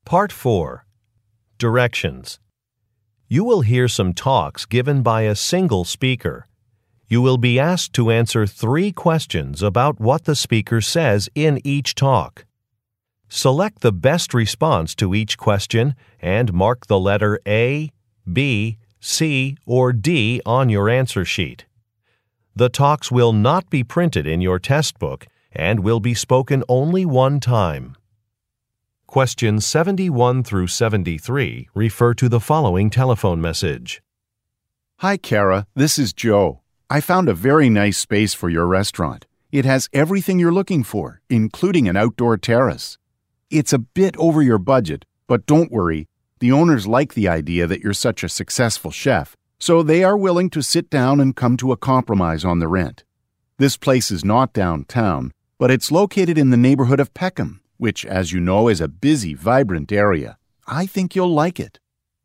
Part 4. Directions. You will hear some talks given by a single speaker. You will be asked to answer 3 questions about what the speaker says in each talk. Select the best response to each question and mark the letter A, B, C, or D on your answer sheet. The talks will not be printed in your test book and will be spoken only one time. Questions 71 through 73 refer to the following telephone message. Hi, Kara. This is Joe. I found a very nice space for your restaurant. It has everything you're looking for, including an outdoor terrace. It's a bit over your budget, but don't worry. The owners like the idea that you're such a successful chef, so they are willing to sit down and come to a compromise on the rent. This place is not downtown, but it's located in the neighborhood of Peckham, which, as you know, is a busy, vibrant area. I think you'll like it.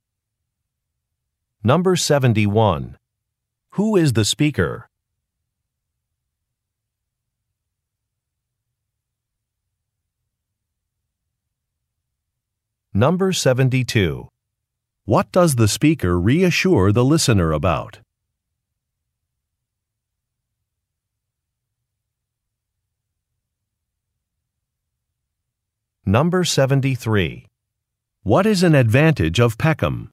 Number 71. Who is the speaker? Number 72. What does the speaker reassure the listener about? Number 73. What is an advantage of Peckham?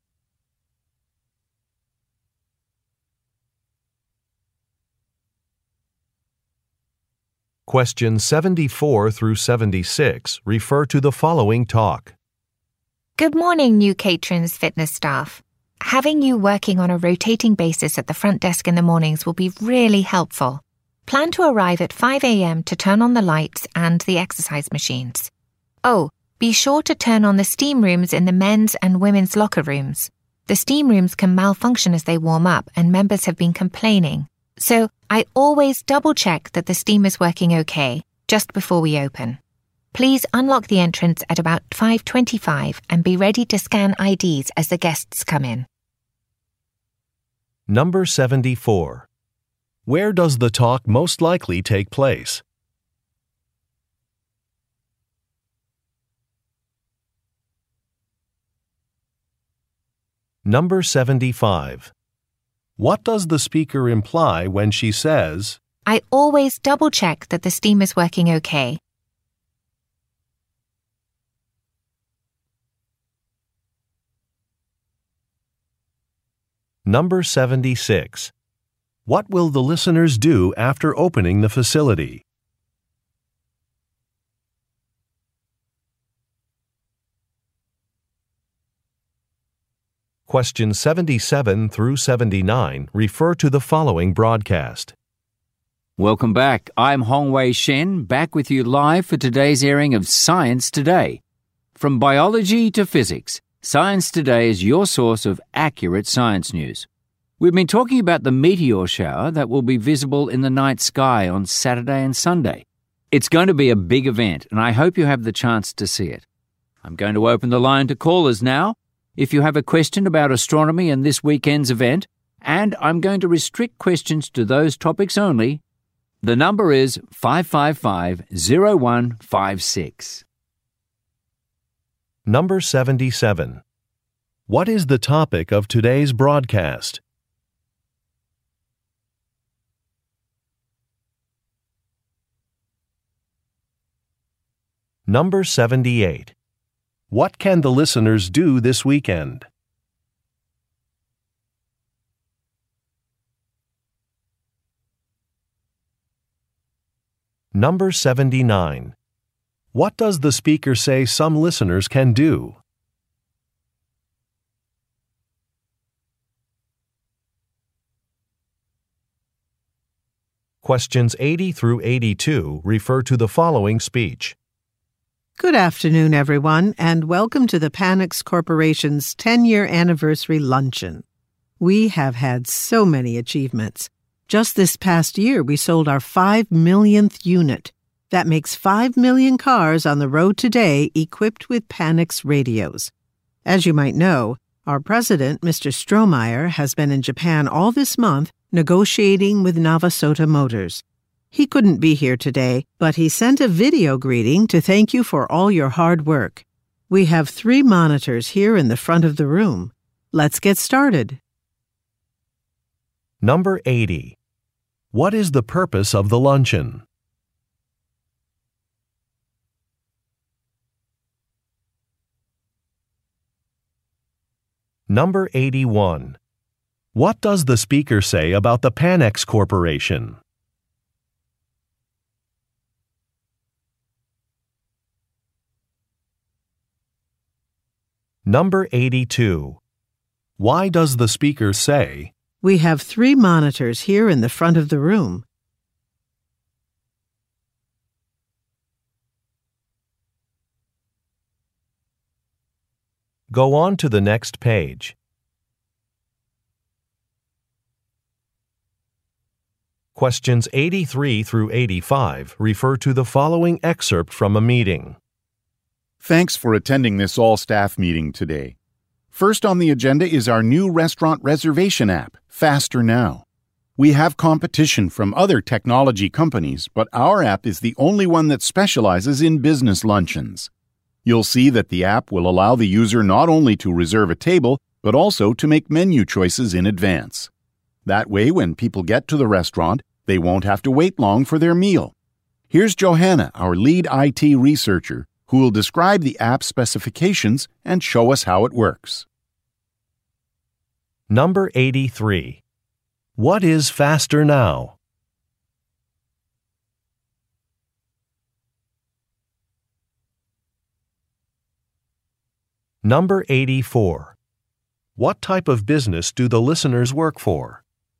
Questions 74 through 76 refer to the following talk. Good morning, new Caterans fitness staff. Having you working on a rotating basis at the front desk in the mornings will be really helpful. Plan to arrive at 5 a.m. to turn on the lights and the exercise machines. Oh, be sure to turn on the steam rooms in the men's and women's locker rooms. The steam rooms can malfunction as they warm up and members have been complaining. So I always double-check that the steam is working okay just before we open. Please unlock the entrance at about 5:25 and be ready to scan IDs as the guests come in. Number 74. Where does the talk most likely take place? Number 75. What does the speaker imply when she says, I always double-check that the steam is working okay. Number 76. What will the listeners do after opening the facility? Questions 77 through 79 refer to the following broadcast. Welcome back. I'm Hongwei Shen, back with you live for today's airing of Science Today. From biology to physics, Science Today is your source of accurate science news. We've been talking about the meteor shower that will be visible in the night sky on Saturday and Sunday. It's going to be a big event, and I hope you have the chance to see it. I'm going to open the line to callers now. If you have a question about astronomy and this weekend's event, and I'm going to restrict questions to those topics only, the number is 555-0156. Number 77. What is the topic of today's broadcast? Number 78. What can the listeners do this weekend? Number 79. What does the speaker say some listeners can do? Questions 80 through 82 refer to the following speech. Good afternoon, everyone, and welcome to the Panex Corporation's 10-year anniversary luncheon. We have had so many achievements. Just this past year, we sold our 5 millionth unit. That makes 5 million cars on the road today equipped with Panex radios. As you might know, our president, Mr. Strohmeyer, has been in Japan all this month negotiating with Navasota Motors. He couldn't be here today, but he sent a video greeting to thank you for all your hard work. We have 3 monitors here in the front of the room. Let's get started. Number 80. What is the purpose of the luncheon? Number 81. What does the speaker say about the Panex Corporation? Number 82. Why does the speaker say, We have 3 monitors here in the front of the room. Go on to the next page. Questions 83 through 85 refer to the following excerpt from a meeting. Thanks for attending this all-staff meeting today. First on the agenda is our new restaurant reservation app, Faster Now. We have competition from other technology companies, but our app is the only one that specializes in business luncheons. You'll see that the app will allow the user not only to reserve a table, but also to make menu choices in advance. That way, when people get to the restaurant, they won't have to wait long for their meal. Here's Johanna, our lead IT researcher, who will describe the app specifications and show us how it works. Number 83. What is Faster Now? Number 84. What type of business do the listeners work for?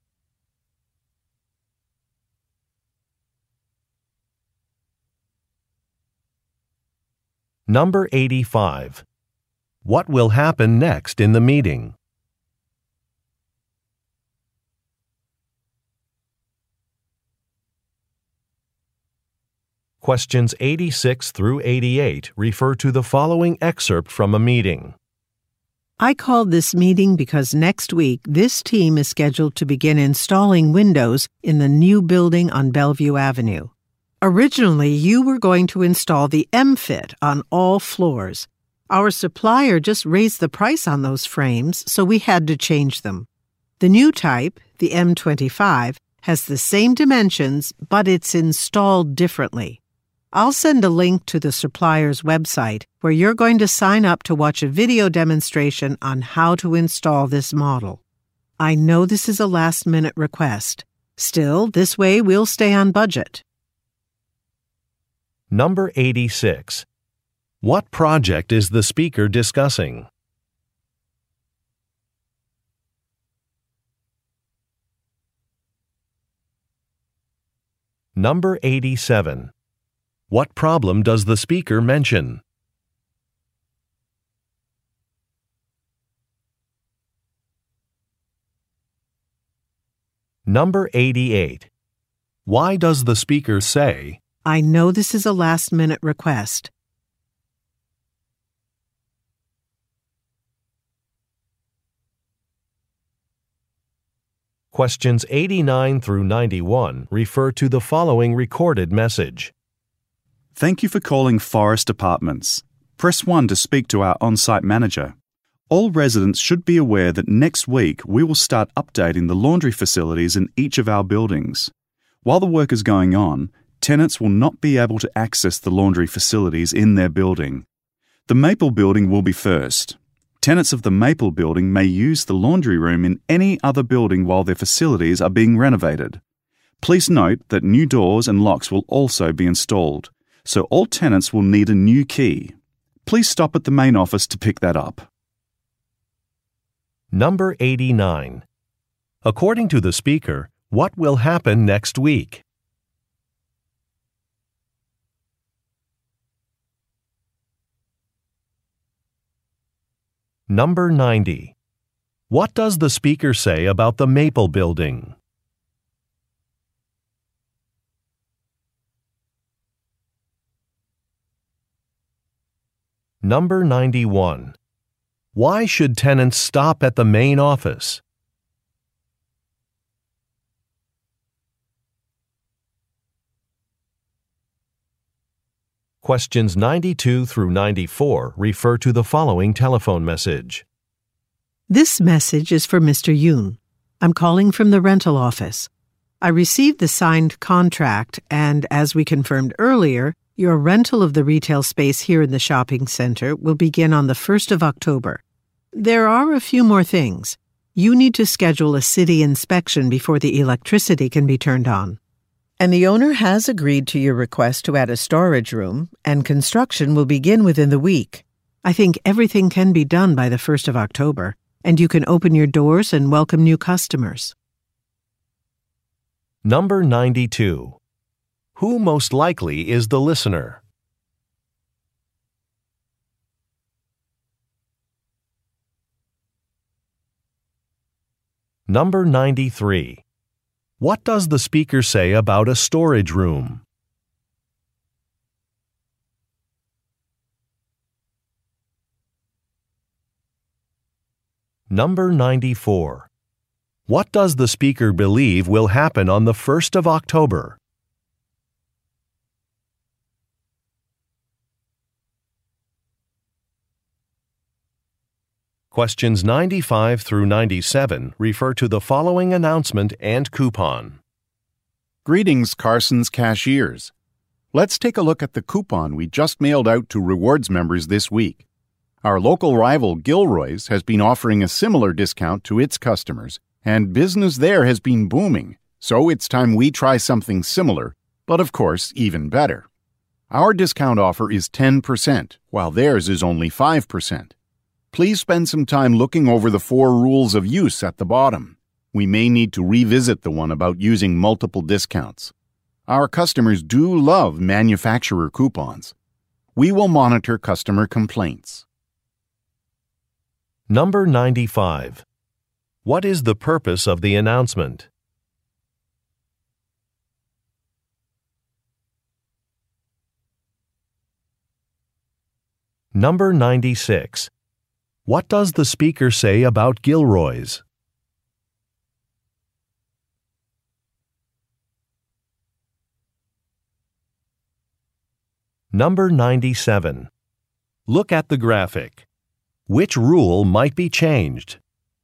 Number 85. What will happen next in the meeting? Questions 86 through 88 refer to the following excerpt from a meeting. I called this meeting because next week this team is scheduled to begin installing windows in the new building on Bellevue Avenue. Originally, you were going to install the M-Fit on all floors. Our supplier just raised the price on those frames, so we had to change them. The new type, the M25, has the same dimensions, but it's installed differently. I'll send a link to the supplier's website where you're going to sign up to watch a video demonstration on how to install this model. I know this is a last-minute request. Still, this way we'll stay on budget. Number 86. What project is the speaker discussing? Number 87. What problem does the speaker mention? Number 88. Why does the speaker say, I know this is a last-minute request. Questions 89 through 91 refer to the following recorded message. Thank you for calling Forest Apartments. Press 1 to speak to our on-site manager. All residents should be aware that next week we will start updating the laundry facilities in each of our buildings. While the work is going on, tenants will not be able to access the laundry facilities in their building. The Maple Building will be first. Tenants of the Maple Building may use the laundry room in any other building while their facilities are being renovated. Please note that new doors and locks will also be installed, so all tenants will need a new key. Please stop at the main office to pick that up. Number 89. According to the speaker, what will happen next week? Number 90. What does the speaker say about the Maple Building? Number 91. Why should tenants stop at the main office? Questions 92 through 94 refer to the following telephone message. This message is for Mr. Yoon. I'm calling from the rental office. I received the signed contract, and as we confirmed earlier, your rental of the retail space here in the shopping center will begin on the 1st of October. There are a few more things. You need to schedule a city inspection before the electricity can be turned on. And the owner has agreed to your request to add a storage room, and construction will begin within the week. I think everything can be done by the 1st of October, and you can open your doors and welcome new customers. Number 92. Who most likely is the listener? Number 93. What does the speaker say about a storage room? Number 94. What does the speaker believe will happen on the 1st of October? Questions 95 through 97 refer to the following announcement and coupon. Greetings, Carson's cashiers. Let's take a look at the coupon we just mailed out to rewards members this week. Our local rival, Gilroy's, has been offering a similar discount to its customers, and business there has been booming, so it's time we try something similar, but of course, even better. Our discount offer is 10%, while theirs is only 5%. Please spend some time looking over the 4 rules of use at the bottom. We may need to revisit the one about using multiple discounts. Our customers do love manufacturer coupons. We will monitor customer complaints. Number 95. What is the purpose of the announcement? Number 96. What does the speaker say about Gilroy's? Number 97. Look at the graphic. Which rule might be changed?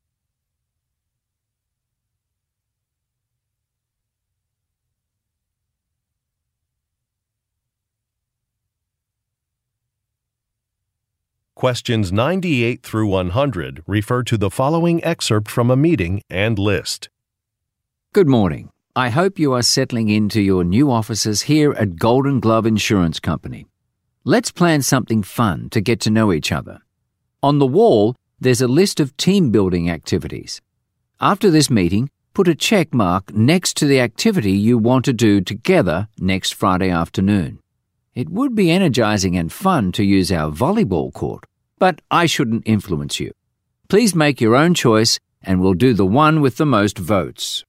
Questions 98 through 100 refer to the following excerpt from a meeting and list. Good morning. I hope you are settling into your new offices here at Golden Glove Insurance Company. Let's plan something fun to get to know each other. On the wall, there's a list of team-building activities. After this meeting, put a check mark next to the activity you want to do together next Friday afternoon. It would be energizing and fun to use our volleyball court, but I shouldn't influence you. Please make your own choice and we'll do the one with the most votes.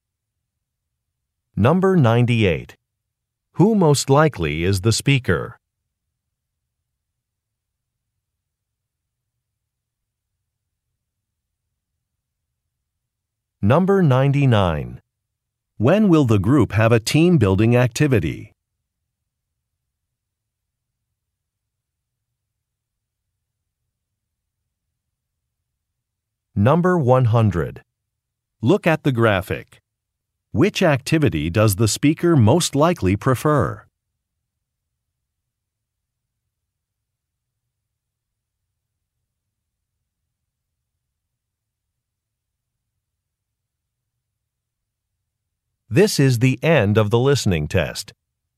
Number 98. Who most likely is the speaker? Number 99. When will the group have a team-building activity? Number 100. Look at the graphic. Which activity does the speaker most likely prefer? This is the end of the listening test.